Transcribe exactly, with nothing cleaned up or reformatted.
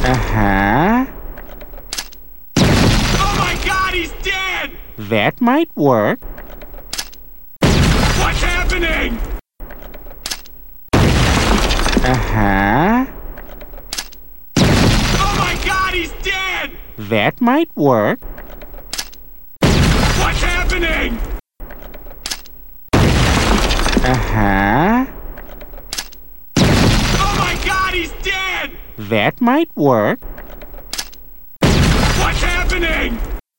Uh-huh. Oh my God, he's dead! That might work. What's happening? Uh-huh. Oh my God, he's dead! That might work. What's happening? Uh-huh. Oh my God, he's dead! That might work. What's happening?